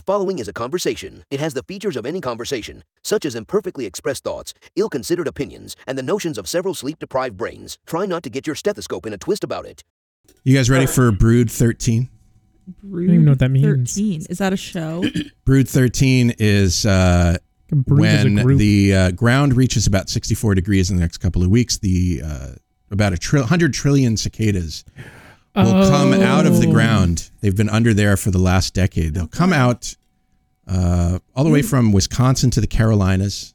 following is a conversation. It has the features of any conversation, such as imperfectly expressed thoughts, ill-considered opinions, and the notions of several sleep-deprived brains. Try not to get your stethoscope in a twist about it. You guys ready for Brood 13? Brood I don't even know what that means. 13. Is that a show? Brood 13 is when the ground reaches about 64 degrees in the next couple of weeks. About 100 trillion cicadas will come out of the ground. They've been under there for the last decade. They'll come out all the way from Wisconsin to the Carolinas.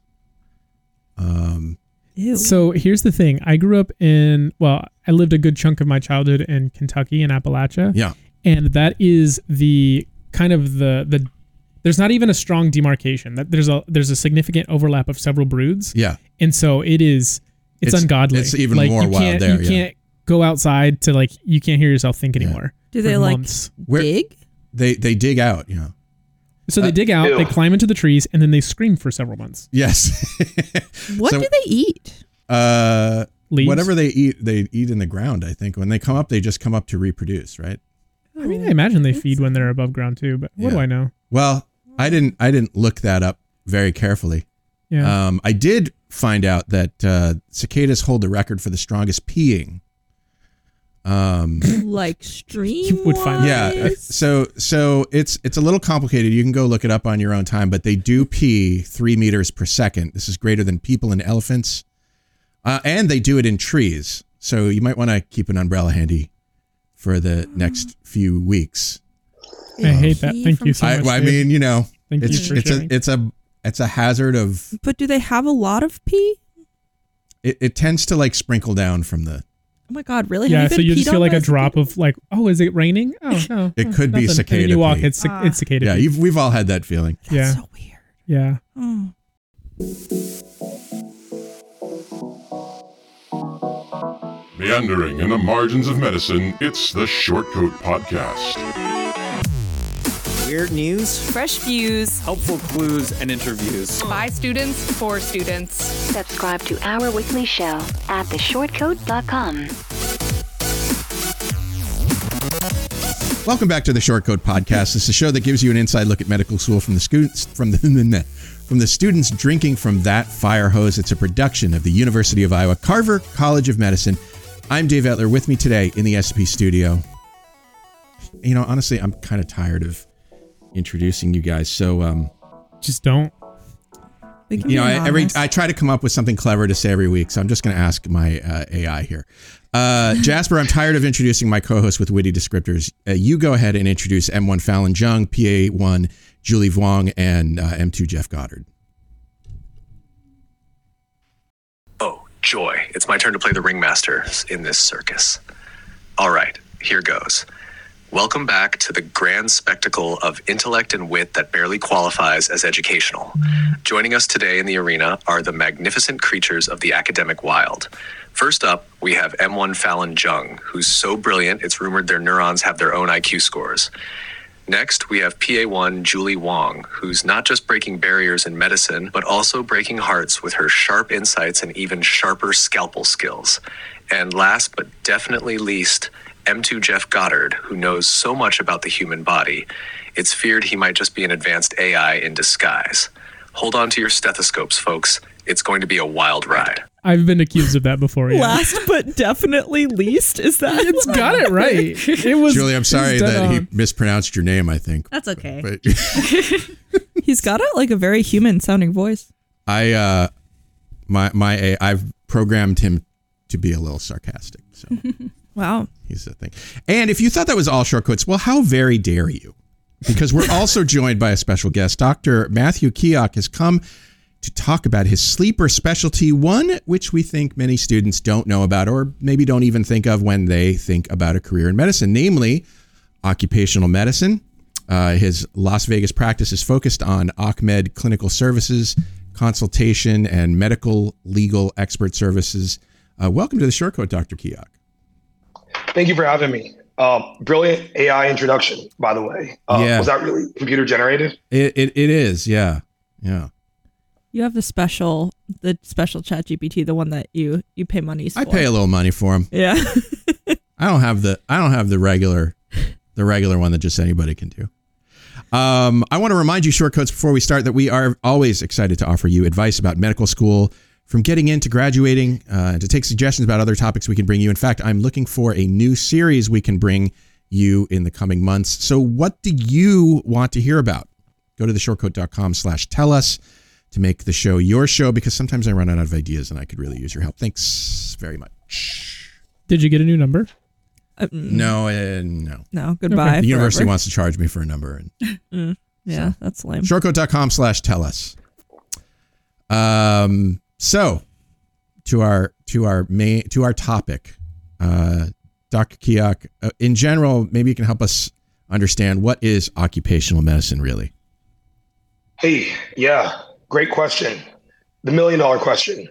So here's the thing. I grew up I lived a good chunk of my childhood in Kentucky and Appalachia. Yeah. And that is the kind of the there's not even a strong demarcation. That there's a significant overlap of several broods. Yeah. And so it's ungodly. It's even more wild there. You can't go outside to you can't hear yourself think anymore. Do they dig? They dig out, you know. So they dig out, they climb into the trees, and then they scream for several months. Yes. What do they eat? Leaves? Whatever they eat in the ground, I think. When they come up, they just come up to reproduce, right? I mean, I imagine they feed when they're above ground too, but what do I know? Well, I didn't look that up very carefully. Yeah. I did find out that cicadas hold the record for the strongest peeing. Like stream. You would find that. Yeah. So it's a little complicated. You can go look it up on your own time, but they do pee 3 meters per second. This is greater than people and elephants. And they do it in trees. So you might want to keep an umbrella handy for the next few weeks. I hate that. Thank you so much. I mean, you know, Thank you for sharing. it's a hazard of. But do they have a lot of pee? It tends to sprinkle down from the. Oh my God, really? Yeah, so you just feel like a drop of is it raining? Oh no. It could be cicada. And you walk, pee. it's cicada. Yeah, we've all had that feeling. That's so weird. Yeah. Oh. Meandering in the margins of medicine, it's the Shortcoat Podcast. Weird news, fresh views, helpful clues, and interviews. By students, for students. Subscribe to our weekly show at theshortcoat.com. Welcome back to the Shortcoat Podcast. This is a show that gives you an inside look at medical school from the students drinking from that fire hose. It's a production of the University of Iowa Carver College of Medicine. I'm Dave Etler. With me today in the SP studio. You know, honestly, I'm kind of tired of introducing you guys. So, just don't. You know, I try to come up with something clever to say every week. So I'm just going to ask my AI here. Jasper, I'm tired of introducing my co-host with witty descriptors. You go ahead and introduce M1 Fallon Jung, PA1 Julie Vuong, and M2 Jeff Goddard. Oh, joy. It's my turn to play the ringmaster in this circus. All right, here goes. Welcome back to the grand spectacle of intellect and wit that barely qualifies as educational. Joining us today in the arena are the magnificent creatures of the academic wild. First up, we have M1 Fallon Jung, who's so brilliant it's rumored their neurons have their own IQ scores. Next, we have PA1 Julie Vuong, who's not just breaking barriers in medicine, but also breaking hearts with her sharp insights and even sharper scalpel skills. And last but definitely least, M2 Jeff Goddard, who knows so much about the human body, it's feared he might just be an advanced AI in disguise. Hold on to your stethoscopes, folks. It's going to be a wild ride. I've been accused of that before. Yeah. Last but definitely least, is that? It's got it right. It was Julie, I'm sorry that he mispronounced your name, I think. That's okay. But he's got a very human sounding voice. I've programmed him to be a little sarcastic. So wow. He's the thing. And if you thought that was all shortcuts, well, how very dare you? Because we're also joined by a special guest. Dr. Matthew Keok has come to talk about his sleeper specialty, one which we think many students don't know about or maybe don't even think of when they think about a career in medicine, namely occupational medicine. His Las Vegas practice is focused on OCMED clinical services, consultation, and medical legal expert services. Welcome to the Shortcoat, Dr. Keok. Thank you for having me. Brilliant AI introduction, by the way. Was that really computer generated? It is, yeah. Yeah. You have the special ChatGPT, the one that you pay money for. I pay a little money for him. Yeah. I don't have the regular one that just anybody can do. I want to remind you, Short Coats, before we start, that we are always excited to offer you advice about medical school, from getting into graduating, to take suggestions about other topics we can bring you. In fact, I'm looking for a new series we can bring you in the coming months. So what do you want to hear about? Go to theshortcoat.com/tell us to make the show your show, because sometimes I run out of ideas and I could really use your help. Thanks very much. Did you get a new number? No. No, goodbye. The university wants to charge me for a number. And yeah, that's lame. Shortcoat.com/tell us. So to our topic, Dr. Keok, in general, maybe you can help us understand, what is occupational medicine really? Hey, yeah, great question. The $1 million question.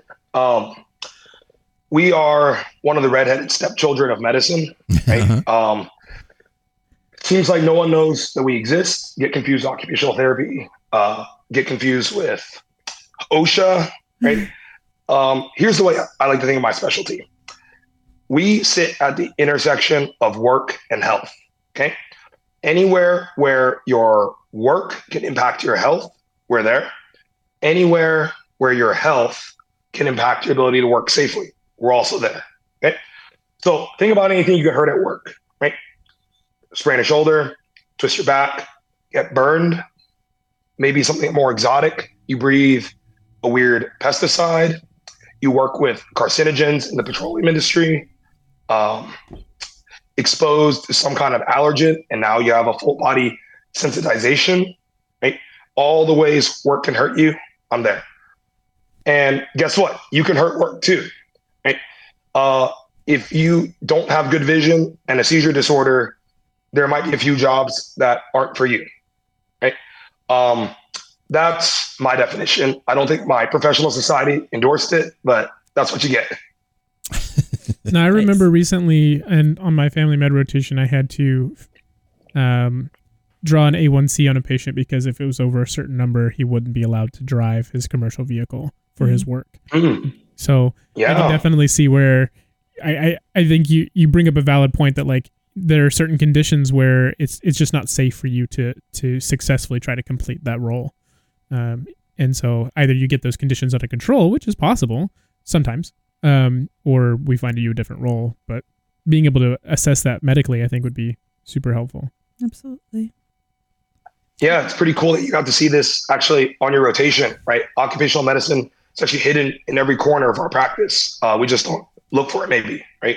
We are one of the redheaded stepchildren of medicine, right? Seems like no one knows that we exist. Get confused with occupational therapy. Get confused with OSHA, right? Here's the way I like to think of my specialty. We sit at the intersection of work and health, okay? Anywhere where your work can impact your health, we're there. Anywhere where your health can impact your ability to work safely, we're also there, okay? So think about anything you get hurt at work, right? Sprain a shoulder, twist your back, get burned, maybe something more exotic. You breathe a weird pesticide. You work with carcinogens in the petroleum industry, exposed to some kind of allergen, and now you have a full body sensitization, right? All the ways work can hurt you, I'm there. And guess what? You can hurt work too, right? If you don't have good vision and a seizure disorder, there might be a few jobs that aren't for you, right? That's my definition. I don't think my professional society endorsed it, but that's what you get. Now, I remember recently, and on my family med rotation, I had to draw an A1C on a patient, because if it was over a certain number, he wouldn't be allowed to drive his commercial vehicle for his work. So I can definitely see where I think you bring up a valid point that, like, there are certain conditions where it's just not safe for you to successfully try to complete that role. And so either you get those conditions under control, which is possible sometimes, or we find you a different role. But being able to assess that medically, I think, would be super helpful. Absolutely. Yeah, it's pretty cool that you got to see this actually on your rotation, right? Occupational medicine is actually hidden in every corner of our practice. We just don't look for it, maybe, right?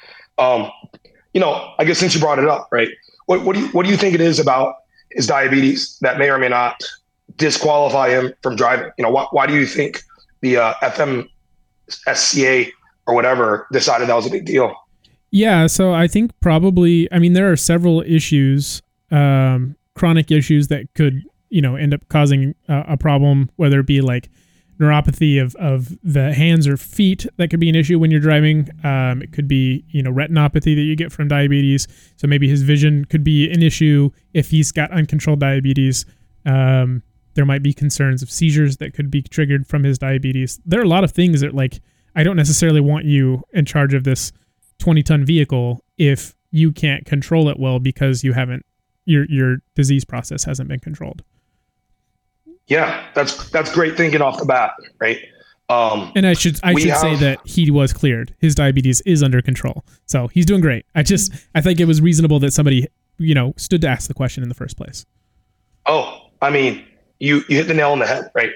I guess since you brought it up, right? What do you think it is about his diabetes that may or may not disqualify him from driving? Why do you think the FMSCA or whatever decided that was a big deal? Yeah, so I think probably, there are several issues, chronic issues that could, end up causing a problem, whether it be like neuropathy of the hands or feet. That could be an issue when you're driving. It could be, retinopathy that you get from diabetes. So maybe his vision could be an issue if he's got uncontrolled diabetes. There might be concerns of seizures that could be triggered from his diabetes. There are a lot of things that, like, I don't necessarily want you in charge of this 20-ton vehicle if you can't control it well, because you haven't, your disease process hasn't been controlled. Yeah, that's great thinking off the bat, right? And I should say that he was cleared. His diabetes is under control, so he's doing great. I think it was reasonable that somebody, stood to ask the question in the first place. Oh, you hit the nail on the head, right?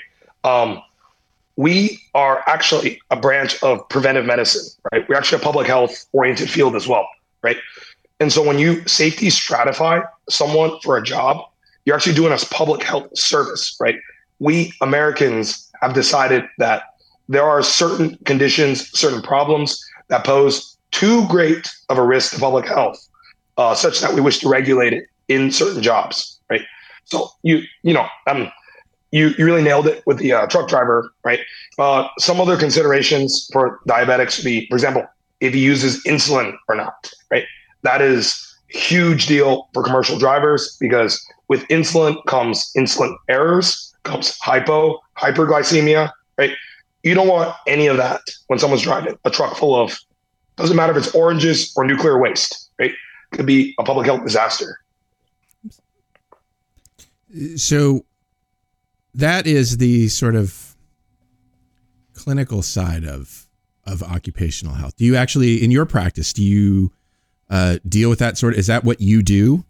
We are actually a branch of preventive medicine, right? We're actually a public health oriented field as well, right? And so when you safety stratify someone for a job, you're actually doing us public health service, right? We Americans have decided that there are certain conditions, certain problems that pose too great of a risk to public health, such that we wish to regulate it in certain jobs, right? So you really nailed it with the truck driver, right? Some other considerations for diabetics would be, for example, if he uses insulin or not, right? That is a huge deal for commercial drivers, because with insulin comes insulin errors, comes hyperglycemia, right? You don't want any of that when someone's driving a truck full of, doesn't matter if it's oranges or nuclear waste, right? It could be a public health disaster. So that is the sort of clinical side of occupational health. Do you actually, in your practice, do you deal with that sort of, is that what you do?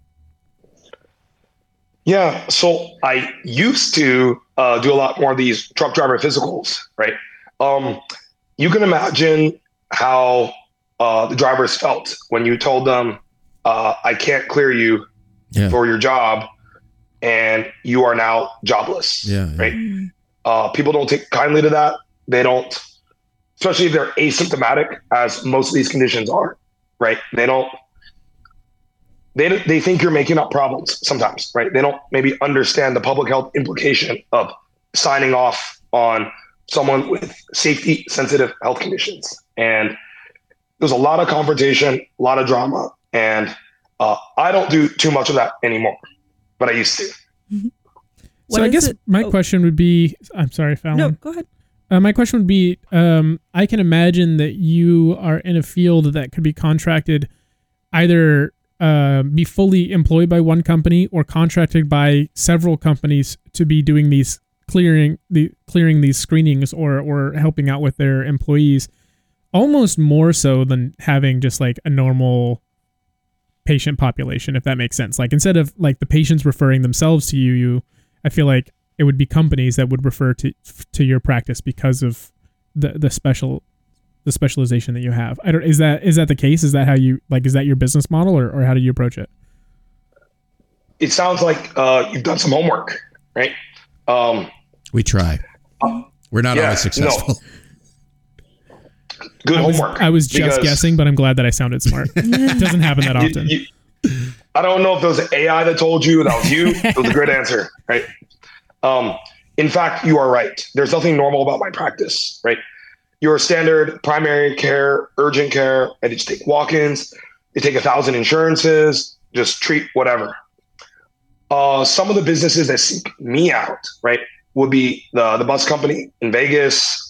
Yeah. So I used to do a lot more of these truck driver physicals, right? You can imagine how the drivers felt when you told them, I can't clear you for your job, and you are now jobless, right? People don't take kindly to that. They don't, especially if they're asymptomatic, as most of these conditions are, right? They think you're making up problems sometimes, right? They don't maybe understand the public health implication of signing off on someone with safety sensitive health conditions. And there's a lot of confrontation, a lot of drama, and I don't do too much of that anymore, but I used to. Mm-hmm. So I guess my question would be, I'm sorry, Fallon. No, go ahead. My question would be, I can imagine that you are in a field that could be contracted, either be fully employed by one company or contracted by several companies to be doing these clearing these screenings or helping out with their employees, almost more so than having just like a normal patient population, if that makes sense. Like instead of like the patients referring themselves to you, I feel like it would be companies that would refer to your practice because of the specialization that you have. Is that the case? Is that how you like? Is that your business model, or how do you approach it? It sounds like you've done some homework, right? We try. We're not always successful. No. Good homework. I was just guessing, but I'm glad that I sounded smart. It doesn't happen that often. I don't know if it was AI that told you, that was you. It was a great answer, right? In fact, you are right. There's nothing normal about my practice, right? Your standard primary care, urgent care, I just take walk-ins, they take 1,000 insurances, just treat whatever. Some of the businesses that seek me out, right, would be the bus company in Vegas,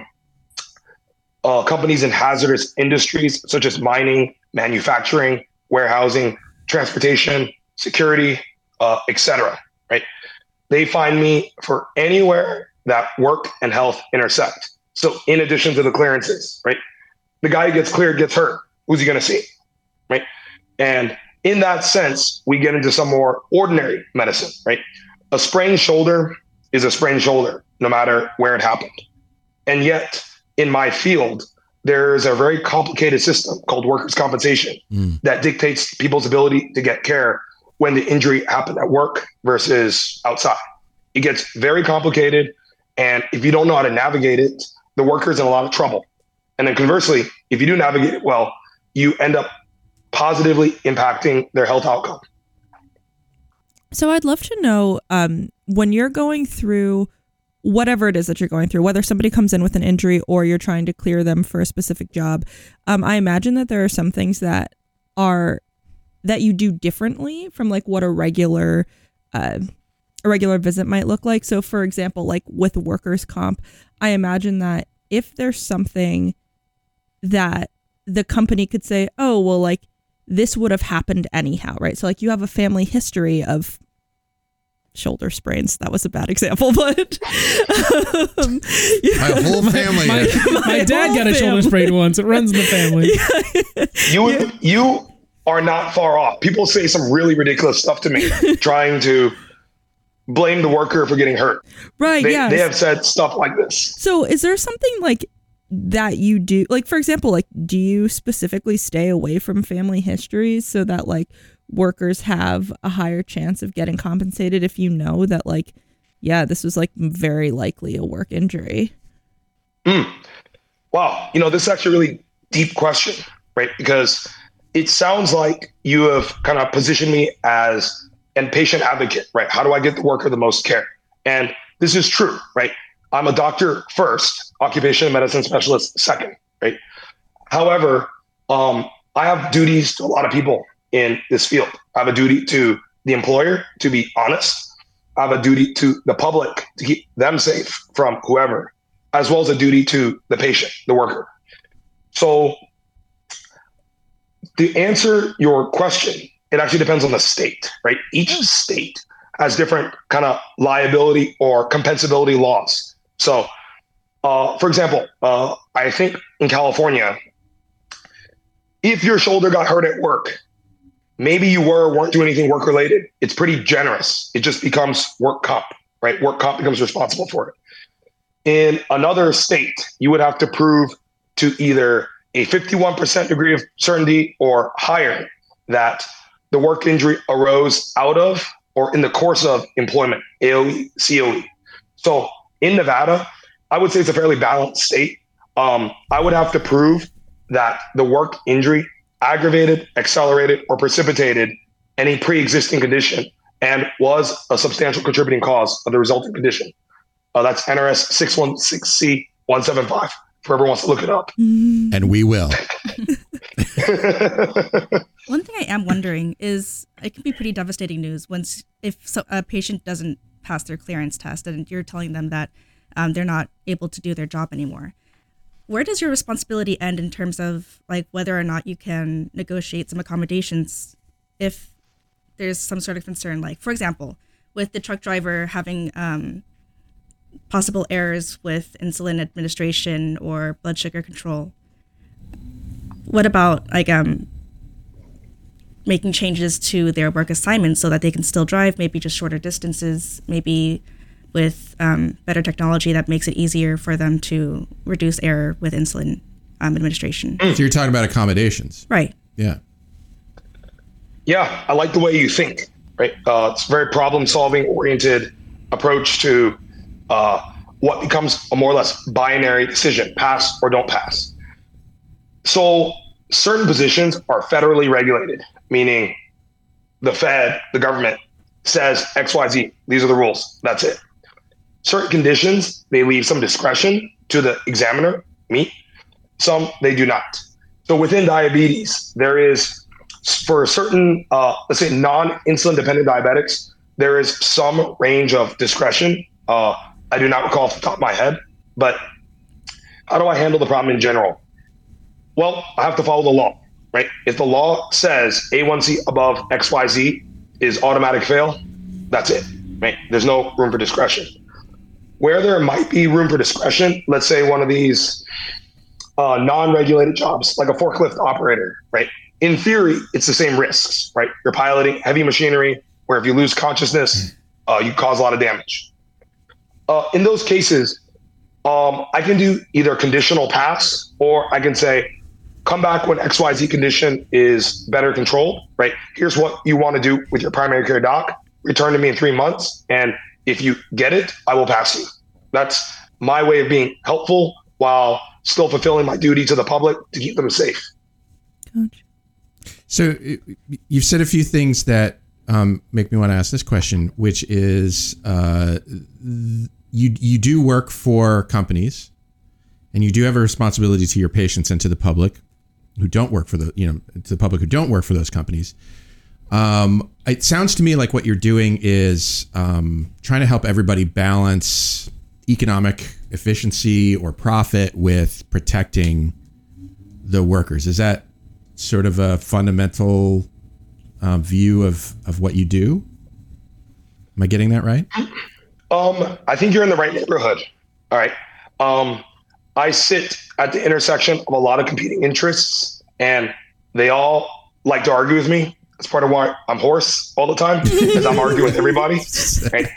companies in hazardous industries such as mining, manufacturing, warehousing, transportation, security, etc. Right? They find me for anywhere that work and health intersect. So in addition to the clearances, right? The guy who gets cleared gets hurt. Who's he going to see? Right? And in that sense, we get into some more ordinary medicine, right? A sprained shoulder is a sprained shoulder, no matter where it happened. And yet, in my field, there's a very complicated system called workers' compensation that dictates people's ability to get care when the injury happened at work versus outside. It gets very complicated. And if you don't know how to navigate it, the worker's in a lot of trouble. And then conversely, if you do navigate it well, you end up positively impacting their health outcome. So I'd love to know, when you're going through whatever it is that you're going through, whether somebody comes in with an injury or you're trying to clear them for a specific job, I imagine that there are some things that you do differently from like what a regular visit might look like. So for example, like with workers' comp, I imagine that if there's something that the company could say, oh, well, like this would have happened anyhow, right? So like you have a family history of shoulder sprains. That was a bad example, but my whole family. My dad got a shoulder sprain once. It runs in the family. You are not far off. People say some really ridiculous stuff to me, trying to blame the worker for getting hurt. Right. They have said stuff like this. So is there something like that you do? Like, for example, like, do you specifically stay away from family histories so that like workers have a higher chance of getting compensated if you know that like, yeah, this was like very likely a work injury? Wow. This is actually a really deep question, right? Because it sounds like you have kind of positioned me as an patient advocate, right? How do I get the worker the most care? And this is true, right? I'm a doctor first, occupational medicine specialist second, right? However, I have duties to a lot of people in this field. I have a duty to the employer to be honest. I have a duty to the public to keep them safe from whoever, as well as a duty to the patient, the worker. So to answer your question, it actually depends on the state, right? Each state has different kind of liability or compensability laws. So, for example, I think in California, if your shoulder got hurt at work, maybe you weren't doing anything work related, it's pretty generous. It just becomes work comp, right? Work comp becomes responsible for it. In another state, you would have to prove to either a 51% degree of certainty or higher that the work injury arose out of or in the course of employment, AOE, COE. So in Nevada, I would say it's a fairly balanced state. I would have to prove that the work injury aggravated, accelerated, or precipitated any pre-existing condition and was a substantial contributing cause of the resulting condition. That's NRS 616C175, if whoever wants to look it up. And we will. One thing I am wondering is it can be pretty devastating news if a patient doesn't pass their clearance test and you're telling them that they're not able to do their job anymore. Where does your responsibility end in terms of like whether or not you can negotiate some accommodations if there's some sort of concern? Like, for example, with the truck driver having possible errors with insulin administration or blood sugar control. What about like making changes to their work assignments so that they can still drive, maybe just shorter distances, maybe with better technology that makes it easier for them to reduce error with insulin administration? So you're talking about accommodations. Right. Yeah. Yeah, I like the way you think, right? It's a very problem-solving oriented approach to what becomes a more or less binary decision, pass or don't pass. So certain positions are federally regulated, meaning the Fed, the government, says XYZ, these are the rules, that's it. Certain conditions, they leave some discretion to the examiner, me. Some, they do not. So within diabetes, there is, for certain, let's say non-insulin dependent diabetics, there is some range of discretion. I do not recall off the top of my head, but how do I handle the problem in general? Well, I have to follow the law, right? If the law says A1C above XYZ is automatic fail, that's it, right? There's no room for discretion. Where there might be room for discretion, let's say one of these non-regulated jobs, like a forklift operator, right? In theory, it's the same risks, right? You're piloting heavy machinery where if you lose consciousness, you cause a lot of damage. In those cases, I can do either conditional pass or I can say, come back when XYZ condition is better controlled, right? Here's what you want to do with your primary care doc. Return to me in 3 months. And if you get it, I will pass you. That's my way of being helpful while still fulfilling my duty to the public to keep them safe. Gotcha. So you've said a few things that make me want to ask this question, which is you do work for companies and you do have a responsibility to your patients and to the public who don't work for to the public who don't work for those companies. It sounds to me like what you're doing is trying to help everybody balance economic efficiency or profit with protecting the workers. Is that sort of a fundamental view of what you do? Am I getting that right? I think you're in the right neighborhood. All right. I sit at the intersection of a lot of competing interests, and they all like to argue with me. That's part of why I'm hoarse all the time, because I'm arguing with everybody. Right?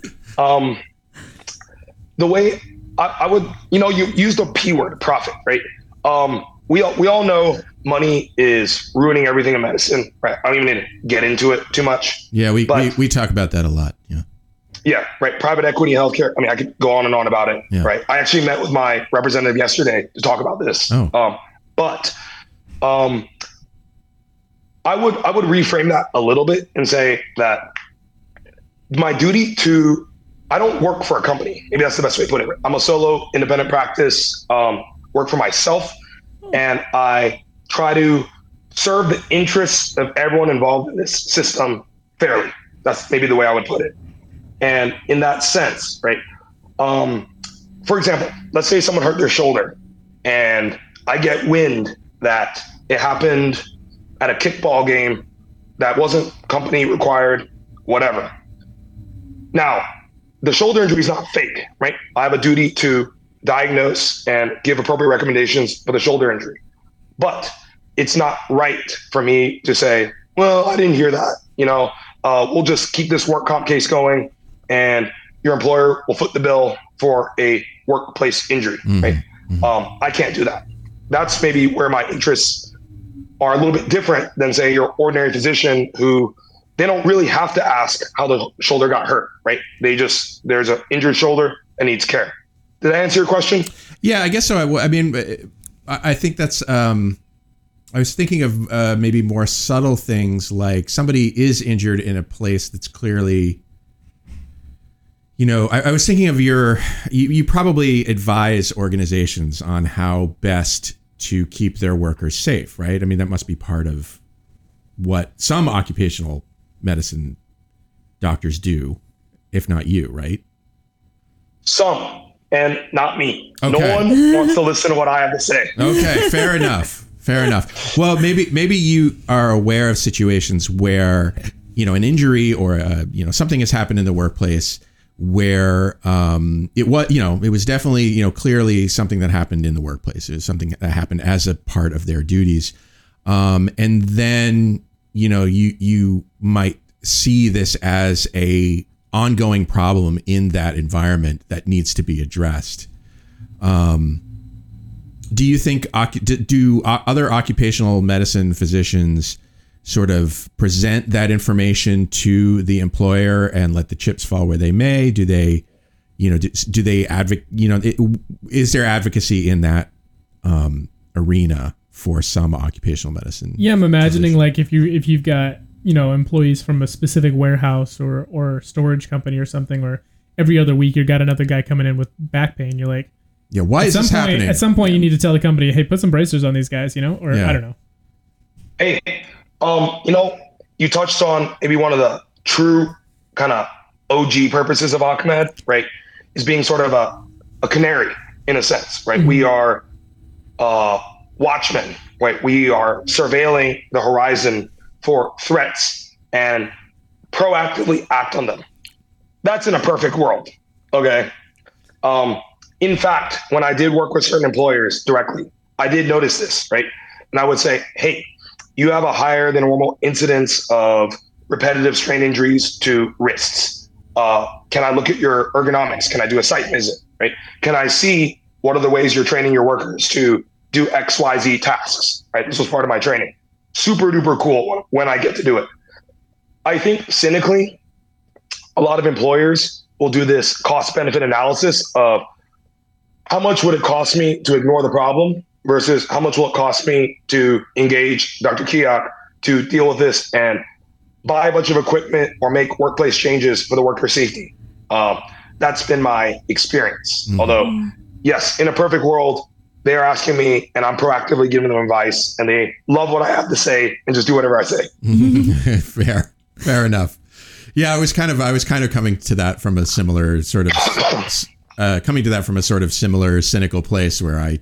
The way I would, you use the P word, profit, right? We all know money is ruining everything in medicine, right? I don't even need to get into it too much. Yeah, we talk about that a lot. Yeah. Yeah, right. Private equity, healthcare. I mean, I could go on and on about it, right? I actually met with my representative yesterday to talk about this. But I would reframe that a little bit and say that my duty I don't work for a company. Maybe that's the best way to put it. I'm a solo independent practice, work for myself, and I try to serve the interests of everyone involved in this system fairly. That's maybe the way I would put it. And in that sense, right? For example, let's say someone hurt their shoulder and I get wind that it happened at a kickball game that wasn't company required, whatever. Now, the shoulder injury is not fake, right? I have a duty to diagnose and give appropriate recommendations for the shoulder injury. But it's not right for me to say, well, I didn't hear that. We'll just keep this work comp case going and your employer will foot the bill for a workplace injury, right? I can't do that. That's maybe where my interests are a little bit different than, say, your ordinary physician who they don't really have to ask how the shoulder got hurt, right? There's an injured shoulder and needs care. Did I answer your question? Yeah, I guess so. I mean, I think that's, I was thinking of maybe more subtle things, like somebody is injured in a place that's clearly, I was thinking of you probably advise organizations on how best to keep their workers safe, right? I mean, that must be part of what some occupational medicine doctors do, if not you, right? Some, and not me. Okay. No one wants to listen to what I have to say. Okay, fair enough. Fair enough. Well, maybe you are aware of situations where, an injury or something has happened in the workplace where it was definitely, clearly something that happened in the workplace. It was something that happened as a part of their duties. And then, you might see this as a ongoing problem in that environment that needs to be addressed. Do you think, do other occupational medicine physicians sort of present that information to the employer and let the chips fall where they may? Do they, do they advocate, is there advocacy in that arena for some occupational medicine? Yeah, I'm imagining like if you've got, employees from a specific warehouse or storage company or something, or every other week you've got another guy coming in with back pain. You're like, yeah, why is this happening? At some point you need to tell the company, hey, put some bracers on these guys, or I don't know. Hey, you touched on maybe one of the true kind of OG purposes of Achmed, right? Is being sort of a canary in a sense, right? Mm-hmm. We are watchmen, right? We are surveilling the horizon for threats and proactively act on them. That's in a perfect world, okay? In fact, when I did work with certain employers directly, I did notice this, right? And I would say, hey, you have a higher than normal incidence of repetitive strain injuries to wrists. Can I look at your ergonomics? Can I do a site visit, right? Can I see what are the ways you're training your workers to do XYZ tasks, right? This was part of my training. Super duper cool when I get to do it. I think cynically, a lot of employers will do this cost benefit analysis of how much would it cost me to ignore the problem versus how much will it cost me to engage Dr. Keok to deal with this and buy a bunch of equipment or make workplace changes for the worker safety. That's been my experience. Mm-hmm. Although, yes, in a perfect world, they are asking me and I'm proactively giving them advice and they love what I have to say and just do whatever I say. Fair enough. Yeah, I was kind of coming to that from a similar sort of similar cynical place where I,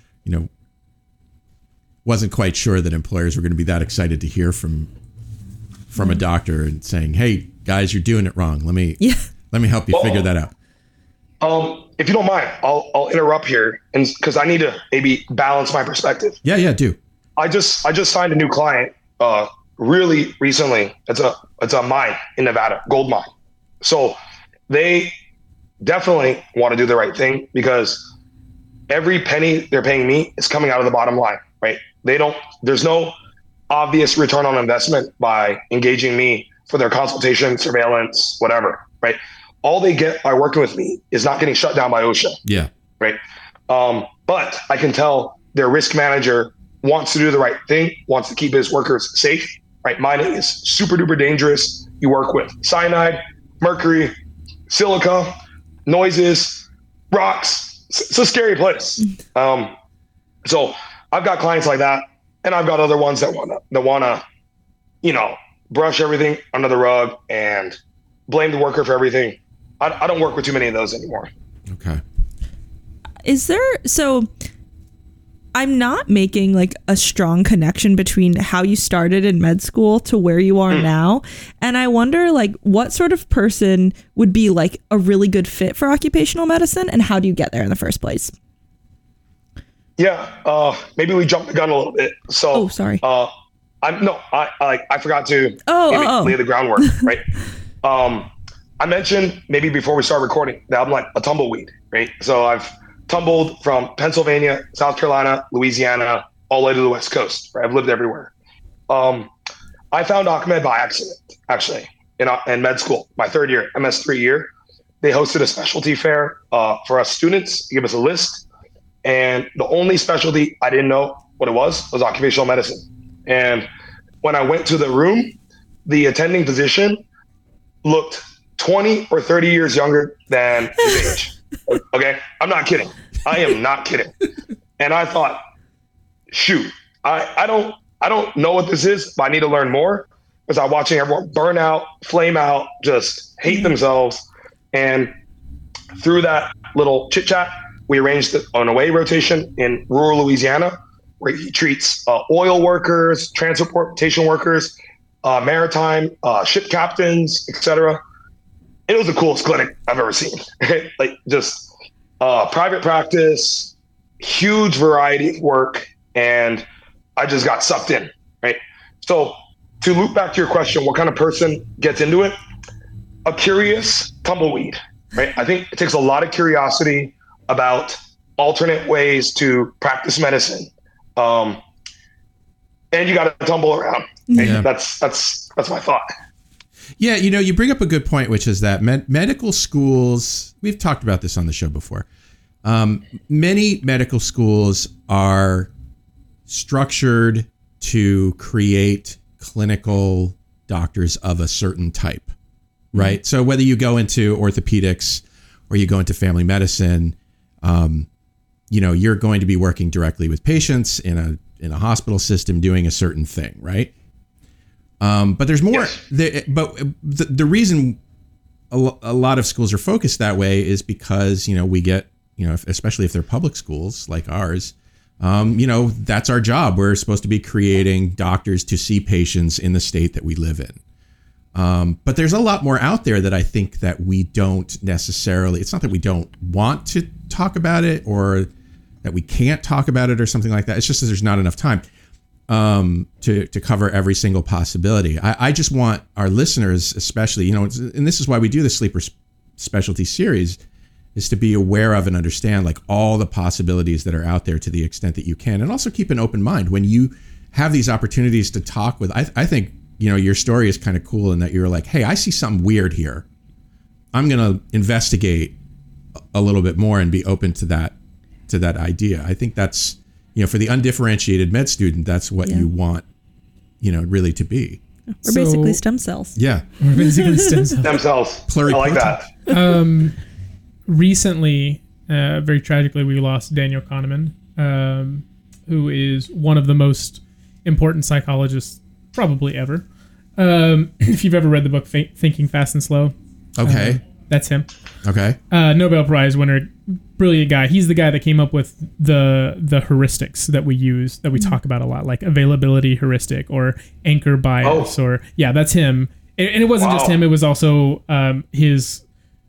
wasn't quite sure that employers were going to be that excited to hear from a doctor and saying, "Hey guys, you're doing it wrong. Let me help you figure that out." If you don't mind, I'll interrupt here, and because I need to maybe balance my perspective. Yeah, do. I just signed a new client really recently. It's a mine in Nevada, gold mine. So they definitely want to do the right thing because every penny they're paying me is coming out of the bottom line, right? There's no obvious return on investment by engaging me for their consultation, surveillance, whatever, right? All they get by working with me is not getting shut down by OSHA. Yeah. Right. But I can tell their risk manager wants to do the right thing, wants to keep his workers safe, right? Mining is super duper dangerous. You work with cyanide, mercury, silica, noises, rocks. It's a scary place. So I've got clients like that, and I've got other ones that wanna, brush everything under the rug and blame the worker for everything. I don't work with too many of those anymore. Okay. Is there, so I'm not making like a strong connection between how you started in med school to where you are now. And I wonder like what sort of person would be like a really good fit for occupational medicine, and how do you get there in the first place? Yeah, maybe we jumped the gun a little bit. So, sorry. I forgot to lay the groundwork, right? I mentioned maybe before we start recording that I'm like a tumbleweed, right? So I've tumbled from Pennsylvania, South Carolina, Louisiana, all the way to the West Coast, right? I've lived everywhere. I found OcMed by accident, actually, in med school, my third year, MS3 year. They hosted a specialty fair for us students to give us a list. And the only specialty I didn't know what it was occupational medicine. And when I went to the room, the attending physician looked 20 or 30 years younger than his age. Okay? I'm not kidding. I am not kidding. And I thought, shoot, I don't know what this is, but I need to learn more, because I'm watching everyone burn out, flame out, just hate themselves. And through that little chit chat, we arranged an away rotation in rural Louisiana, where he treats oil workers, transportation workers, maritime, ship captains, etc. It was the coolest clinic I've ever seen. Like just private practice, huge variety of work, and I just got sucked in, right? So to loop back to your question, what kind of person gets into it? A curious tumbleweed, right? I think it takes a lot of curiosity about alternate ways to practice medicine. And you got to tumble around. Right? Yeah. That's my thought. Yeah, you bring up a good point, which is that medical schools, we've talked about this on the show before. Many medical schools are structured to create clinical doctors of a certain type, right? So whether you go into orthopedics or you go into family medicine, you're going to be working directly with patients in a hospital system doing a certain thing, right? But there's more. Yes. The reason a lot of schools are focused that way is because we get especially if they're public schools like ours, that's our job. We're supposed to be creating doctors to see patients in the state that we live in. But there's a lot more out there that I think that we don't necessarily. It's not that we don't want to talk about it or that we can't talk about it or something like that. It's just that there's not enough time to cover every single possibility. I just want our listeners, especially, and this is why we do the Sleeper Specialty series, is to be aware of and understand like all the possibilities that are out there to the extent that you can, and also keep an open mind when you have these opportunities to talk with. I think your story is kind of cool in that you're like, hey, I see something weird here. I'm going to investigate a little bit more and be open to that idea. I think that's, for the undifferentiated med student, that's what you want, really to be. We're basically stem cells. Yeah. We're basically stem cells. Stem cells. I like that. Recently, very tragically, we lost Daniel Kahneman, who is one of the most important psychologists probably ever. If you've ever read the book Thinking Fast and Slow. Okay. That's him. Okay. Nobel Prize winner, brilliant guy. He's the guy that came up with the heuristics that we use, that we talk about a lot, like availability heuristic or anchor bias, that's him. And it wasn't just him; it was also his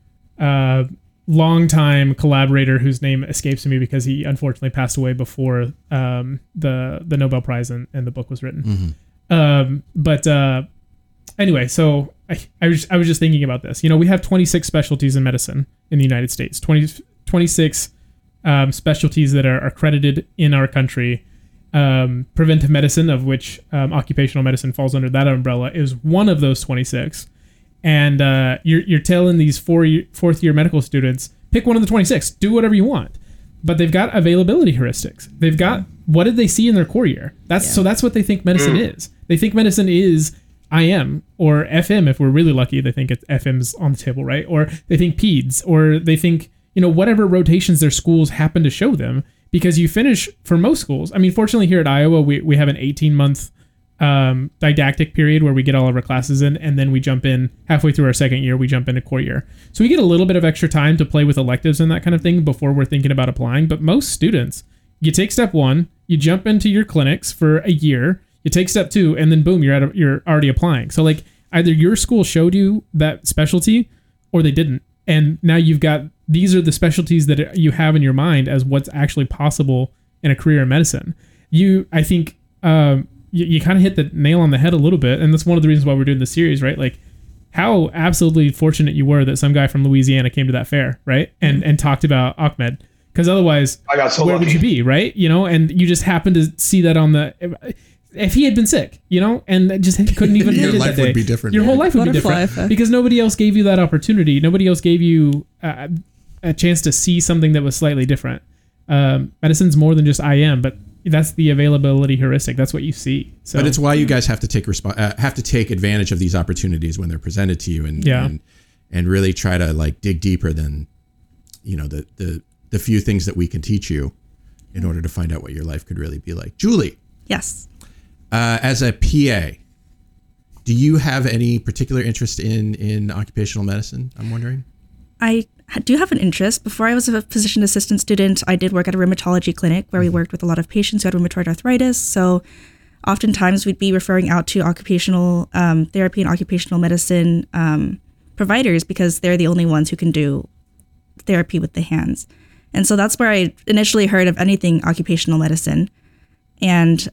longtime collaborator, whose name escapes me because he unfortunately passed away before the Nobel Prize and the book was written. Mm-hmm. Anyway, so I was just thinking about this. We have 26 specialties in medicine in the United States. 26 specialties that are accredited in our country. Preventive medicine, of which occupational medicine falls under that umbrella, is one of those 26. And you're telling these fourth year medical students, pick one of the 26, do whatever you want. But they've got availability heuristics. They've got, what did they see in their core year? So that's what they think medicine is. They think medicine is IM or FM. If we're really lucky, they think it's FM's on the table, right? Or they think peds, or they think, whatever rotations their schools happen to show them, because you finish, for most schools, fortunately here at Iowa, we have an 18-month didactic period where we get all of our classes in, and then we jump in halfway through our second year, we jump into core year. So we get a little bit of extra time to play with electives and that kind of thing before we're thinking about applying. But most students, you take step 1, you jump into your clinics for a year, you take step 2, and then boom, you're already applying. So like either your school showed you that specialty or they didn't. And now you've got, these are the specialties that you have in your mind as what's actually possible in a career in medicine. I think you kind of hit the nail on the head a little bit. And that's one of the reasons why we're doing this series, right? Like how absolutely fortunate you were that some guy from Louisiana came to that fair, right? And talked about Ahmed. Because otherwise, where would you be, right? You know, and you just happened to see that on the... If he had been sick, you know, and just couldn't even your make it life that day, would be different. Your whole life would be Butterfly different effect. because nobody else gave you that opportunity. Nobody else gave you a chance to see something that was slightly different. Medicine's more than just IM, but that's the availability heuristic. That's what you see. So, but it's why you guys have to take advantage of these opportunities when they're presented to you, and really try to like dig deeper than, you know, the few things that we can teach you in order to find out what your life could really be like. Julie. Yes. As a PA, do you have any particular interest in occupational medicine? I'm wondering. I do have an interest. Before I was a physician assistant student, I did work at a rheumatology clinic where we worked with a lot of patients who had rheumatoid arthritis. So oftentimes we'd be referring out to occupational therapy and occupational medicine providers because they're the only ones who can do therapy with the hands. And so that's where I initially heard of anything occupational medicine. And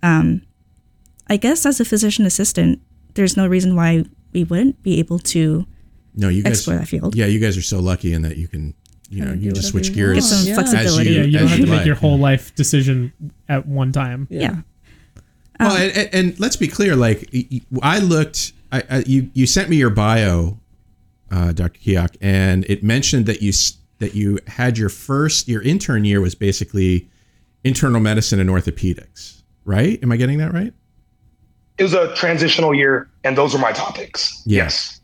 I guess as a physician assistant, there's no reason why we wouldn't be able to explore that field. Yeah, you guys are so lucky in that you can, you know, you just switch gears. Get some flexibility. You don't have to make your whole life decision at one time. Yeah. Well, and let's be clear. Like, I looked. You sent me your bio, Dr. Keok, and it mentioned that you had your intern year was basically internal medicine and orthopedics, right? Am I getting that right? It was a transitional year, and those were my topics. Yes.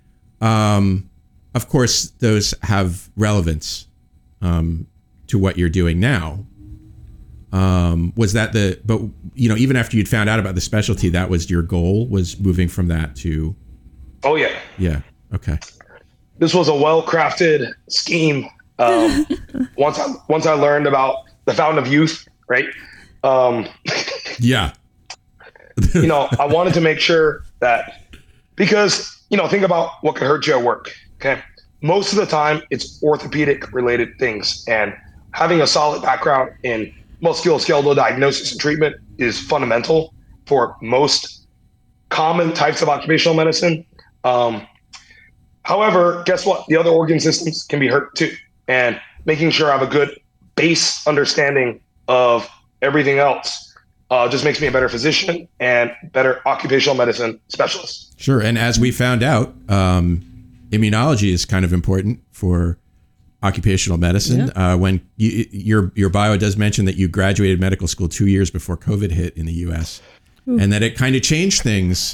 Of course, those have relevance to what you're doing now. Was that but you know, even after you'd found out about the specialty, that was your goal, was moving from that to... Oh, yeah. Yeah. Okay. This was a well-crafted scheme. Once I learned about the Fountain of Youth, right? Yeah. You know, I wanted to make sure that, because, you know, think about what could hurt you at work. Okay. Most of the time it's orthopedic related things, and having a solid background in musculoskeletal diagnosis and treatment is fundamental for most common types of occupational medicine. However, guess what? The other organ systems can be hurt too. And making sure I have a good base understanding of everything else just makes me a better physician and better occupational medicine specialist. Sure. And as we found out, immunology is kind of important for occupational medicine. Yeah. When your bio does mention that you graduated medical school 2 years before COVID hit in the U.S. and that it kind of changed things.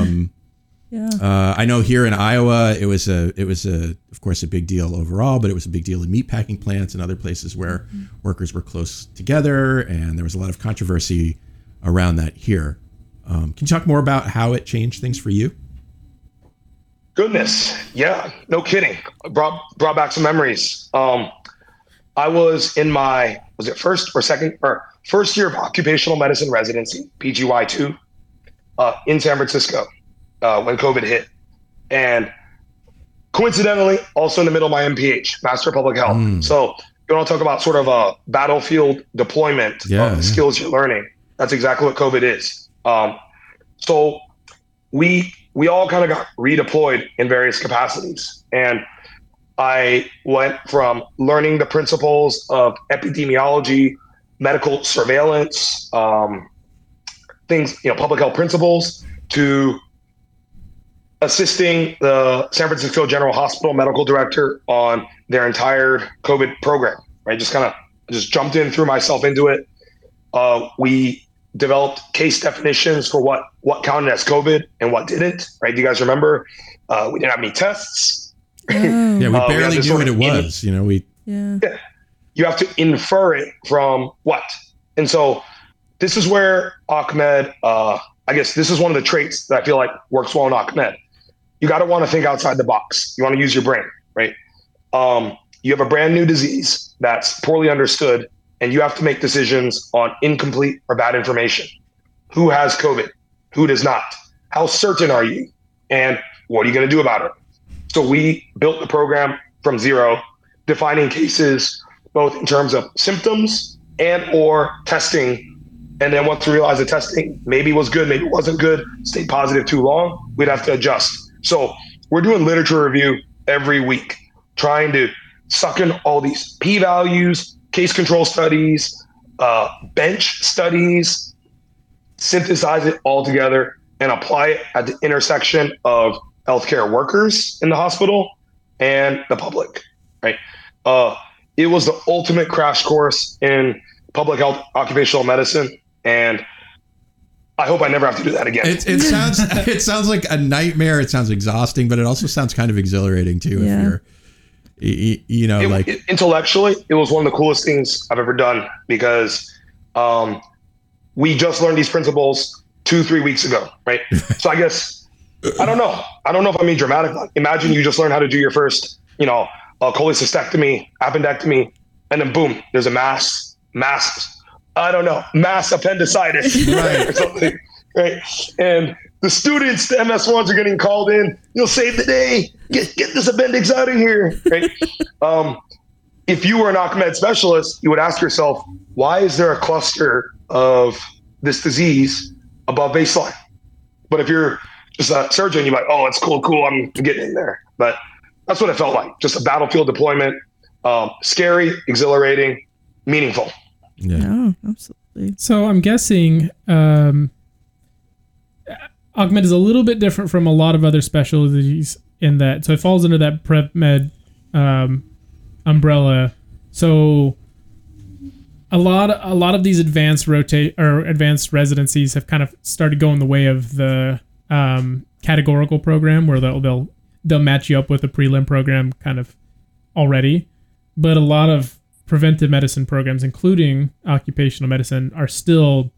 I know here in Iowa, it was of course a big deal overall, but it was a big deal in meatpacking plants and other places where workers were close together, and there was a lot of controversy around that here. Can you talk more about how it changed things for you? Goodness, yeah, no kidding. Brought back some memories. I was in my first year of occupational medicine residency, PGY2, in San Francisco. When COVID hit, and coincidentally also in the middle of my MPH, Master of Public Health. So you want to talk about sort of a battlefield deployment of the skills you're learning. That's exactly what COVID is. So we all kind of got redeployed in various capacities, and I went from learning the principles of epidemiology, medical surveillance, things, you know, public health principles, to assisting the San Francisco General Hospital medical director on their entire COVID program, right? Just jumped in, threw myself into it. We developed case definitions for what counted as COVID and what didn't, right? Do you guys remember? We didn't have any tests. Yeah, we barely knew what it was. You know, you have to infer it from what? And so this is where Ahmed, I guess this is one of the traits that I feel like works well in Ahmed. You got to want to think outside the box. You want to use your brain, right? You have a brand new disease that's poorly understood, and you have to make decisions on incomplete or bad information. Who has COVID? Who does not? How certain are you? And what are you going to do about it? So we built the program from zero, defining cases both in terms of symptoms and or testing. And then once we realized the testing maybe was good, maybe it wasn't good, stayed positive too long, we'd have to adjust. So we're doing literature review every week, trying to suck in all these p-values, case control studies, bench studies, synthesize it all together and apply it at the intersection of healthcare workers in the hospital and the public, right? It was the ultimate crash course in public health, occupational medicine, and I hope I never have to do that again. It sounds like a nightmare. It sounds exhausting, but it also sounds kind of exhilarating too. Yeah. If you're, intellectually, it was one of the coolest things I've ever done because we just learned these principles 2-3 weeks ago, right? So I guess I don't know if I'm being dramatic. Imagine you just learned how to do your first, cholecystectomy, appendectomy, and then boom, there's a mass appendicitis, right? Or something, right? And the students, the MS1s are getting called in. You'll save the day. Get this appendix out of here, right? If you were an OcMed specialist, you would ask yourself, why is there a cluster of this disease above baseline? But if you're just a surgeon, you're like, oh, it's cool, I'm getting in there. But that's what it felt like. Just a battlefield deployment. Scary, exhilarating, meaningful. Yeah. No, absolutely. So I'm guessing OcMed is a little bit different from a lot of other specialties in that. So it falls under that PrevMed umbrella. So a lot of these advanced residencies have kind of started going the way of the categorical program, where they'll match you up with a prelim program kind of already. But a lot of preventive medicine programs, including occupational medicine, are still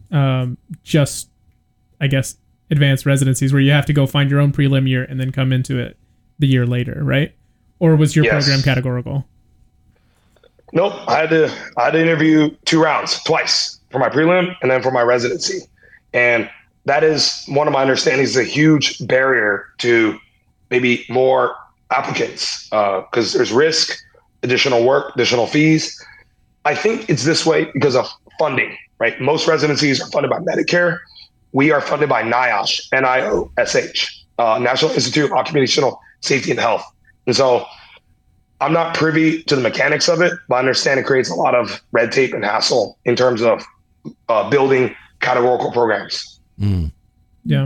just, I guess, advanced residencies where you have to go find your own prelim year and then come into it the year later, right? Or was your program categorical? Nope. I had to interview 2 rounds, twice, for my prelim and then for my residency. And that is, one of my understandings, is a huge barrier to maybe more applicants because there's risk, additional work, additional fees. I think it's this way because of funding, right? Most residencies are funded by Medicare. We are funded by NIOSH, N-I-O-S-H, National Institute of Occupational Safety and Health. And so I'm not privy to the mechanics of it, but I understand it creates a lot of red tape and hassle in terms of building categorical programs. Mm. Yeah.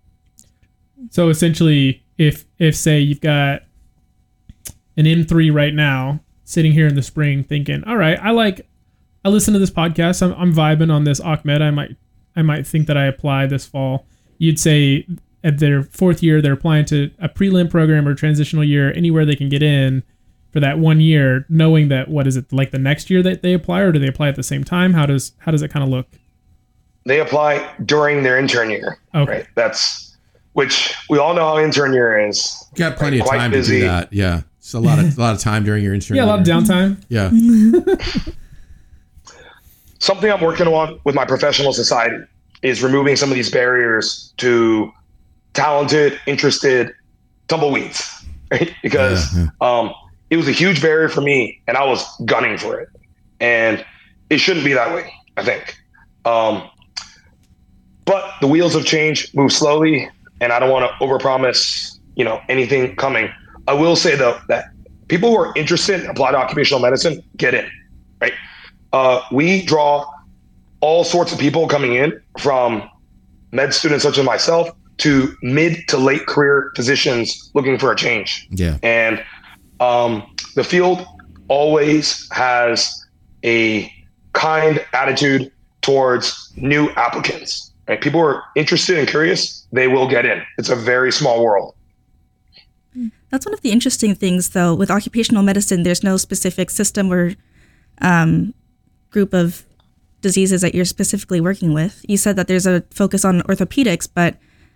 So essentially, if say you've got an M3 right now sitting here in the spring thinking, all right, I listen to this podcast. I'm vibing on this OcMed. I might think that I apply this fall. You'd say at their 4th year, they're applying to a prelim program or transitional year, anywhere they can get in for that 1 year, knowing that, what is it, like the next year that they apply, or do they apply at the same time? How does it kind of look? They apply during their intern year, okay. Right? Which we all know how intern year is. You got plenty of time busy. to do that. Yeah. It's a lot of time during your intern. Yeah, a lot of downtime. Yeah. Something I'm working on with my professional society is removing some of these barriers to talented, interested tumbleweeds, right? Because it was a huge barrier for me, and I was gunning for it. And it shouldn't be that way, I think. But the wheels of change move slowly, and I don't want to overpromise, anything coming. I will say, though, that people who are interested in applied occupational medicine get in, right? We draw all sorts of people coming in, from med students such as myself to mid to late career physicians looking for a change. Yeah. And the field always has a kind attitude towards new applicants, right? People who are interested and curious, they will get in. It's a very small world. That's one of the interesting things, though, with occupational medicine. There's no specific system or group of diseases that you're specifically working with. You said that there's a focus on orthopedics, but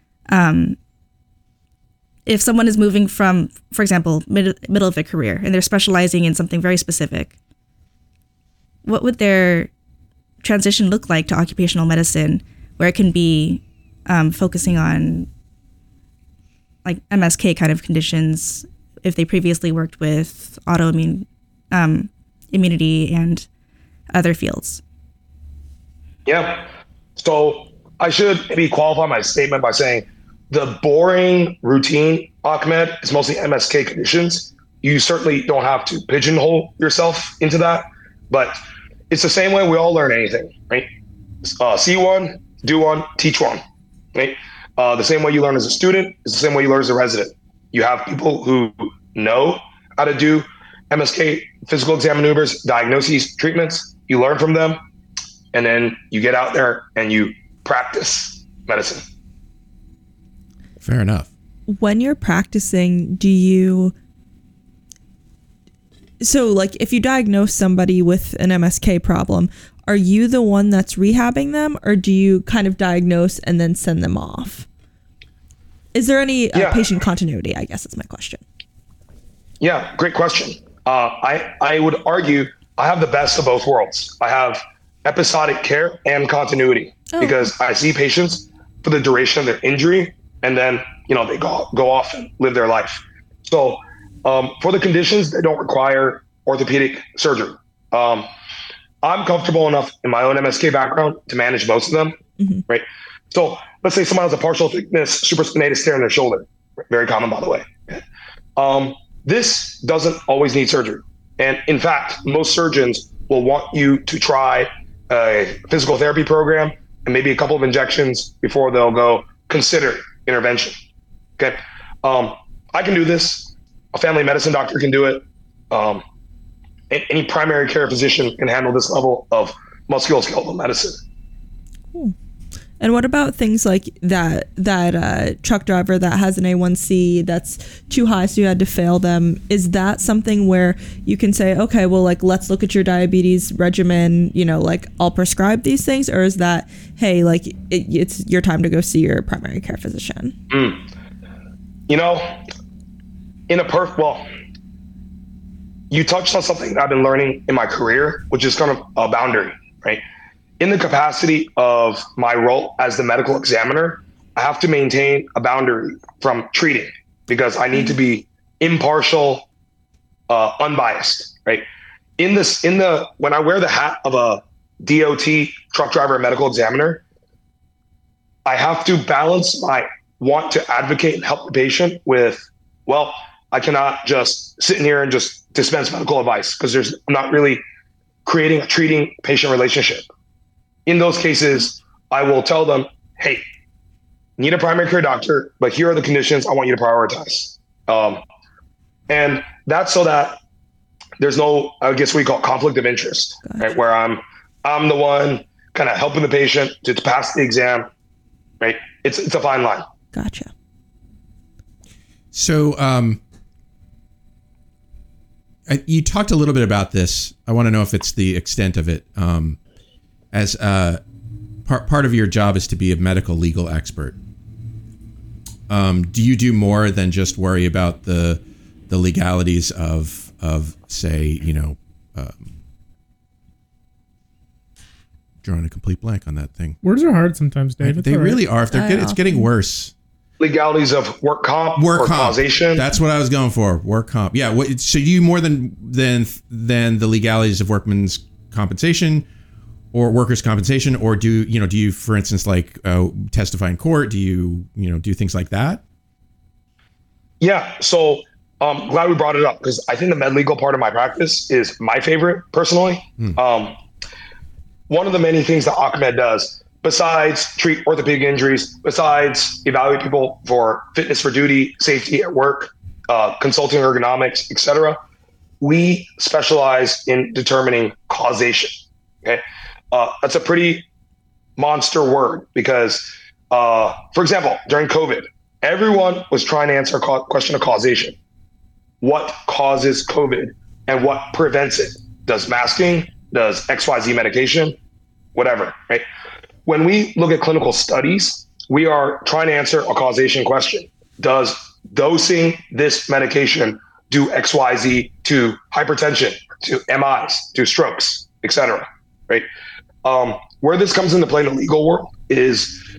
if someone is moving from, for example, middle of a career and they're specializing in something very specific, what would their transition look like to occupational medicine, where it can be focusing on like MSK kind of conditions if they previously worked with autoimmune immunity and other fields? Yeah. So I should maybe qualify my statement by saying the boring routine, Ahmed, is mostly MSK conditions. You certainly don't have to pigeonhole yourself into that, but it's the same way we all learn anything, right? See one, do one, teach one, right? The same way you learn as a student is the same way you learn as a resident. You have people who know how to do MSK physical exam maneuvers, diagnoses, treatments. You learn from them, and then you get out there and you practice medicine. Fair enough. When you're practicing, do you... So, like, if you diagnose somebody with an MSK problem, are you the one that's rehabbing them, or do you kind of diagnose and then send them off? Is there any patient continuity, I guess is my question. Yeah, great question. I would argue I have the best of both worlds. I have episodic care and continuity because I see patients for the duration of their injury, and then, you know, they go off and live their life. So for the conditions that don't require orthopedic surgery, I'm comfortable enough in my own MSK background to manage most of them, right? So let's say someone has a partial thickness supraspinatus tear in their shoulder, very common, by the way. This doesn't always need surgery. And in fact, most surgeons will want you to try a physical therapy program and maybe a couple of injections before they'll go consider intervention. Okay. I can do this. A family medicine doctor can do it. Any primary care physician can handle this level of musculoskeletal medicine. Cool. And what about things like that truck driver that has an A1C that's too high, so you had to fail them? Is that something where you can say, okay, well, like, let's look at your diabetes regimen, you know, like, I'll prescribe these things? Or is that, hey, like, it's your time to go see your primary care physician? You know, you touched on something I've been learning in my career, which is kind of a boundary, right? In the capacity of my role as the medical examiner, I have to maintain a boundary from treating because I need to be impartial, unbiased, right? When I wear the hat of a DOT truck driver and medical examiner, I have to balance my want to advocate and help the patient with, well, I cannot just sit in here and just dispense medical advice because I'm not really creating a treating patient relationship. In those cases, I will tell them, hey, need a primary care doctor, but here are the conditions I want you to prioritize. And that's so that there's no, I guess we call it conflict of interest, right? Where I'm the one kind of helping the patient to pass the exam, right? It's a fine line. Gotcha. So you talked a little bit about this. I want to know if it's the extent of it. As part of your job is to be a medical legal expert. Do you do more than just worry about the legalities of say, you know, drawing a complete blank on that thing. Words are hard sometimes, Dave. They really are. If it's getting worse. Legalities of work comp or causation. That's what I was going for. Work comp. Yeah. So you more than the legalities of workman's compensation or workers' compensation, or do you, for instance, like testify in court? Do you do things like that? Yeah. So glad we brought it up because I think the med legal part of my practice is my favorite personally. One of the many things that Ahmed does, besides treat orthopedic injuries, besides evaluate people for fitness for duty, safety at work, consulting ergonomics, etc., we specialize in determining causation. Okay. That's a pretty monster word because, for example, during COVID, everyone was trying to answer a question of causation. What causes COVID and what prevents it? Does masking? Does XYZ medication? Whatever, right? When we look at clinical studies, we are trying to answer a causation question. Does dosing this medication do XYZ to hypertension, to MIs, to strokes? etc. Right? Where this comes into play in the legal world is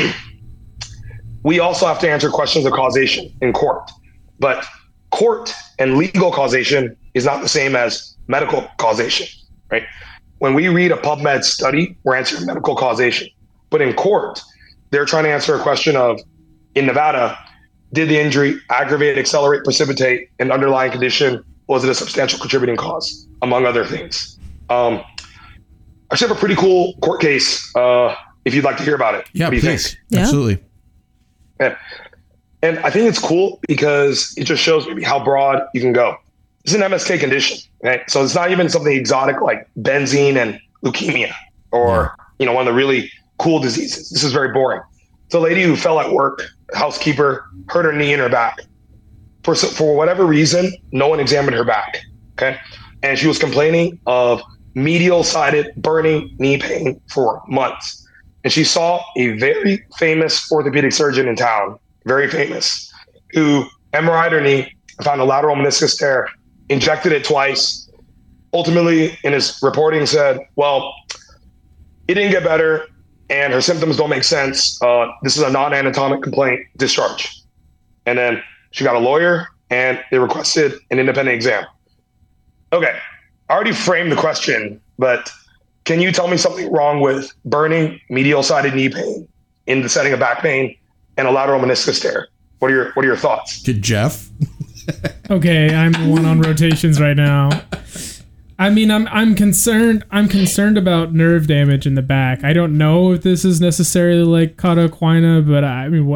we also have to answer questions of causation in court. But court and legal causation is not the same as medical causation, right? When we read a PubMed study, we're answering medical causation. But in court, they're trying to answer a question of, in Nevada, did the injury aggravate, accelerate, precipitate an underlying condition? Was it a substantial contributing cause, among other things? I actually have a pretty cool court case if you'd like to hear about it. Yeah, what do you please. think? Yeah. Absolutely. Yeah. And I think it's cool because it just shows maybe how broad you can go. It's an MSK condition, right? So it's not even something exotic like benzene and leukemia or, one of the really cool diseases. This is very boring. It's a lady who fell at work, housekeeper, hurt her knee and her back. For whatever reason, no one examined her back, okay? And she was complaining of medial-sided burning knee pain for months. And she saw a very famous orthopedic surgeon in town, very famous, who MRI'd her knee, found a lateral meniscus tear, injected it twice. Ultimately, in his reporting said, well, it didn't get better and her symptoms don't make sense. This is a non-anatomic complaint, discharge. And then she got a lawyer and they requested an independent exam. Okay, I already framed the question, but can you tell me something wrong with burning medial-sided knee pain in the setting of back pain and a lateral meniscus tear? What are your thoughts? Good, Jeff. Okay, I'm the one on rotations right now. I mean, I'm concerned. I'm concerned about nerve damage in the back. I don't know if this is necessarily like cauda equina, but I mean,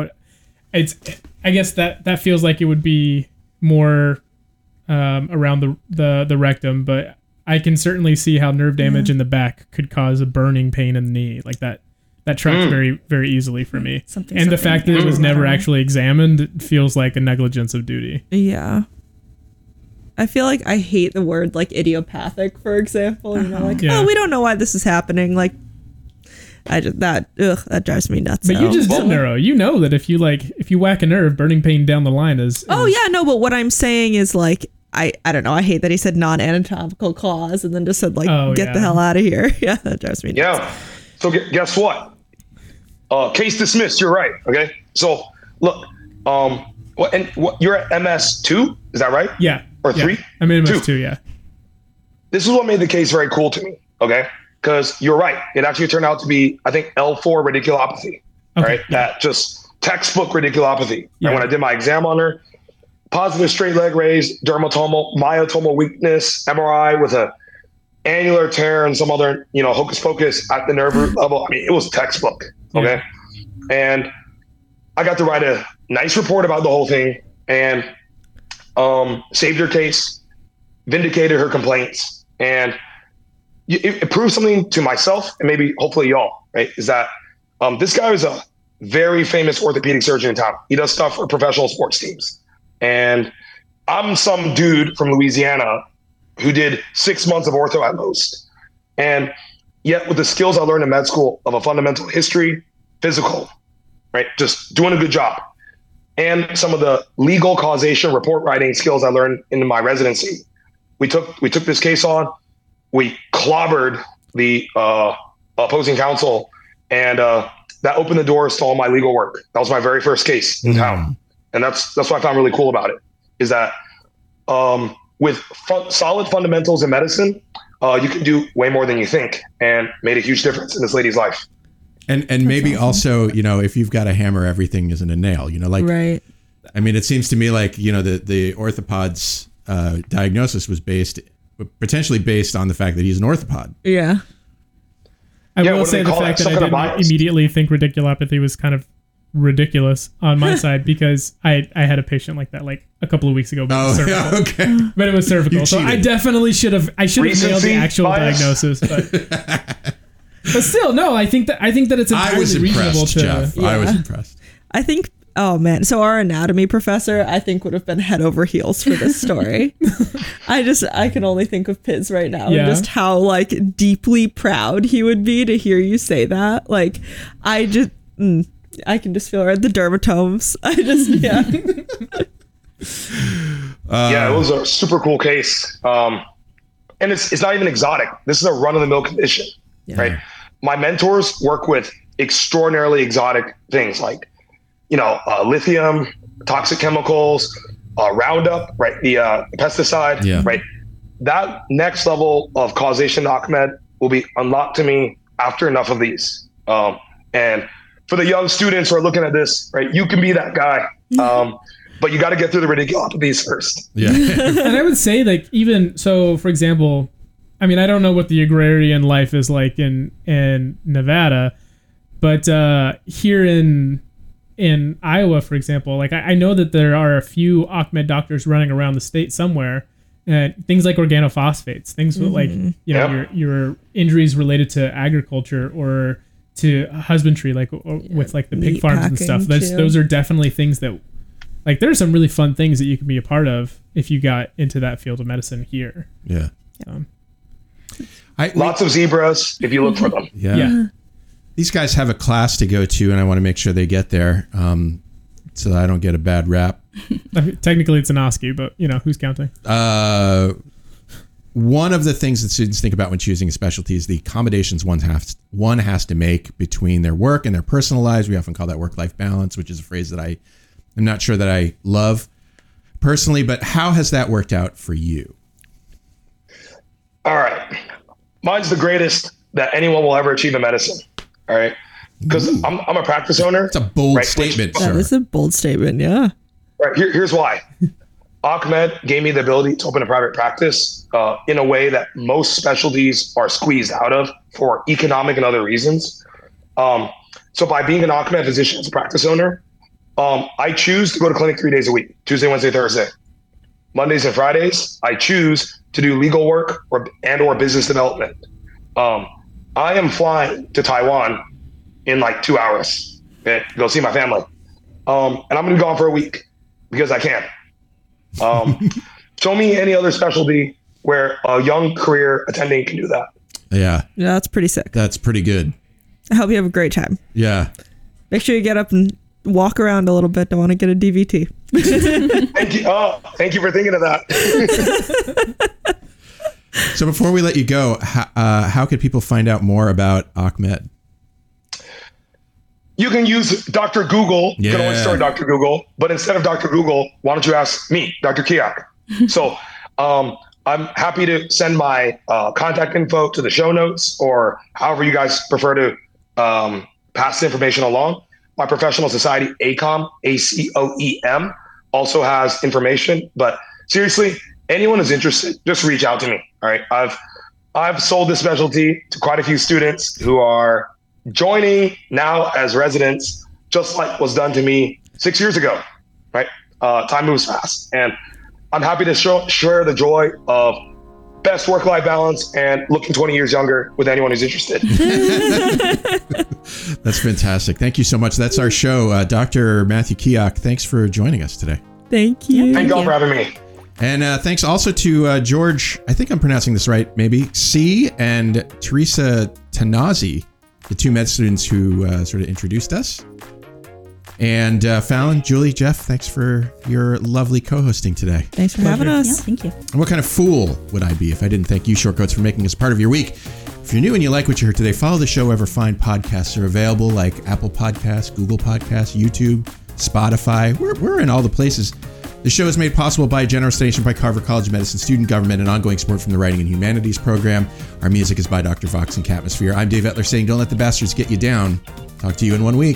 I guess that feels like it would be more around the rectum, but I can certainly see how nerve damage in the back could cause a burning pain in the knee. Like that tracks very, very easily for me. The fact that it was never actually examined feels like a negligence of duty. Yeah. I feel like I hate the word like idiopathic, for example. Oh, we don't know why this is happening. Like, that drives me nuts. But you just did neuro. You know that if you whack a nerve, burning pain down the line is. Oh yeah, no. But what I'm saying is like, I don't know. I hate that he said non-anatomical cause and then just said get the hell out of here. Yeah, that drives me nuts. Yeah. So guess what? Case dismissed. You're right. Okay. So look, you're at MS2, is that right? Yeah. Or 3? I'm in MS2, yeah. This is what made the case very cool to me, okay? Because you're right. It actually turned out to be, I think, L4 radiculopathy, right? Yeah. That just textbook radiculopathy. Yeah. And when I did my exam on her, positive straight leg raise, dermatomal, myotomal weakness, MRI with a annular tear and some other, hocus pocus at the nerve root level. I mean, it was textbook, okay? Yeah. And I got to write a nice report about the whole thing and saved her case, vindicated her complaints, and it proved something to myself and maybe hopefully y'all, right? Is that this guy is a very famous orthopedic surgeon in town. He does stuff for professional sports teams. And I'm some dude from Louisiana who did 6 months of ortho at most. And yet with the skills I learned in med school of a fundamental history, physical, right? Just doing a good job. And some of the legal causation report writing skills I learned in my residency. We took this case on, we clobbered the opposing counsel, and that opened the doors to all my legal work. That was my very first case in town. And that's what I found really cool about it, is that with solid fundamentals in medicine, you can do way more than you think, and made a huge difference in this lady's life. And maybe also, if you've got a hammer, everything isn't a nail, right. I mean, it seems to me like, the orthopod's diagnosis was potentially based on the fact that he's an orthopod. Yeah. I will say the fact that I didn't immediately think radiculopathy was kind of ridiculous on my side, because I had a patient like that like a couple of weeks ago. But yeah, okay. But it was cervical. So I definitely should have nailed the actual diagnosis. But still, no, I think that it's entirely reasonable to. Jeff. Yeah. I was impressed. I think, oh man, so our anatomy professor, I think, would have been head over heels for this story. I can only think of Piz right now, and just how like deeply proud he would be to hear you say that. Like, I can just feel the dermatomes. Yeah, it was a super cool case. and it's not even exotic. This is a run-of-the-mill condition, right? My mentors work with extraordinarily exotic things like, lithium, toxic chemicals, Roundup, right? The pesticide, right? That next level of causation, Ahmed, will be unlocked to me after enough of these. And for the young students who are looking at this, right, you can be that guy. But you got to get through the ridiculous first. Yeah. And I would say, like, even so, for example, I mean, I don't know what the agrarian life is like in Nevada, but here in Iowa, for example, like I know that there are a few Ahmed doctors running around the state somewhere, and things like organophosphates, things like your injuries related to agriculture or to husbandry, like with like the pig farms and stuff. Those are definitely things that, like, there are some really fun things that you can be a part of if you got into that field of medicine here. Yeah. Lots of zebras if you look for them. Yeah. These guys have a class to go to, and I want to make sure they get there so that I don't get a bad rap. Technically, it's an OSCE, but, who's counting? One of the things that students think about when choosing a specialty is the accommodations one has to make between their work and their personal lives. We often call that work-life balance, which is a phrase that I'm not sure that I love personally, but how has that worked out for you? All right. Mine's the greatest that anyone will ever achieve in medicine. All right. Because I'm a practice owner. It's a bold statement, sir. That is a bold statement, yeah. Right. Here's why. Ahmed gave me the ability to open a private practice in a way that most specialties are squeezed out of for economic and other reasons. So by being an Ahmed physician as a practice owner, I choose to go to clinic 3 days a week, Tuesday, Wednesday, Thursday. Mondays and Fridays, I choose to do legal work or business development. I am flying to Taiwan in like 2 hours to go see my family. And I'm going to be gone for a week because I can. Show me any other specialty where a young career attending can do that. Yeah. Yeah, that's pretty sick. That's pretty good. I hope you have a great time. Yeah. Make sure you get up and walk around a little bit. Don't want to get a DVT. Thank you. Thank you for thinking of that. So before we let you go, how could people find out more about Ahmed? You can use Dr. Google. You can always start Dr. Google, but instead of Dr. Google, why don't you ask me, Dr. Keok? So I'm happy to send my contact info to the show notes or however you guys prefer to pass the information along. My professional society, ACOM, ACOEM, also has information. But seriously, anyone who's interested, just reach out to me. All right. I've sold this specialty to quite a few students who are joining now as residents, just like was done to me 6 years ago. Right. Time moves fast. And I'm happy to share the joy of best work-life balance and looking 20 years younger with anyone who's interested. That's fantastic. Thank you so much. That's our show. Dr. Matthew Keok, thanks for joining us today. Thank you. Thank you all for having me. And thanks also to George, I think I'm pronouncing this right, maybe, C, and Teresa Tanazi, the two med students who sort of introduced us. And Fallon, Julie, Jeff, thanks for your lovely co-hosting today. Thanks for having us. Yeah, thank you. And what kind of fool would I be if I didn't thank you, Shortcoats, for making us part of your week? If you're new and you like what you heard today, follow the show wherever fine podcasts are available, like Apple Podcasts, Google Podcasts, YouTube, Spotify. We're in all the places. The show is made possible by a generous donation by Carver College of Medicine student government and ongoing support from the Writing and Humanities program. Our music is by Dr. Vox and Catmosphere. I'm Dave Etler saying, don't let the bastards get you down. Talk to you in 1 week.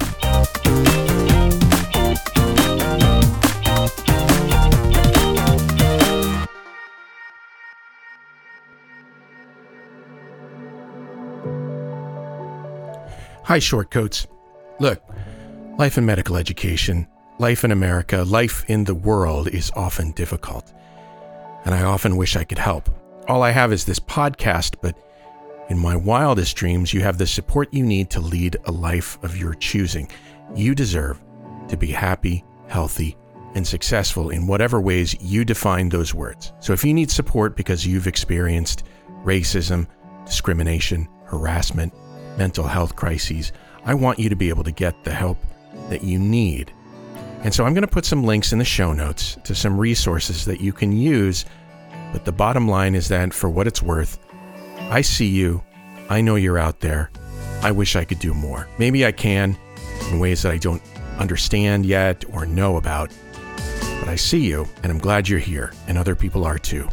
Hi, Shortcoats. Look, life in medical education, life in America, life in the world is often difficult. And I often wish I could help. All I have is this podcast, but in my wildest dreams, you have the support you need to lead a life of your choosing. You deserve to be happy, healthy, and successful in whatever ways you define those words. So if you need support because you've experienced racism, discrimination, harassment, mental health crises, I want you to be able to get the help that you need. And so I'm going to put some links in the show notes to some resources that you can use But the bottom line is that, for what it's worth, I see you. I know you're out there. I wish I could do more. Maybe I can in ways that I don't understand yet or know about. But I see you, and I'm glad you're here, and other people are too.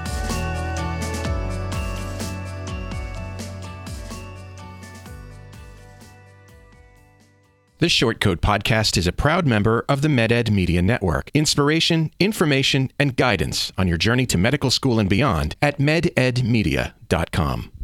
The Short Code Podcast is a proud member of the MedEd Media Network. Inspiration, information, and guidance on your journey to medical school and beyond at mededmedia.com.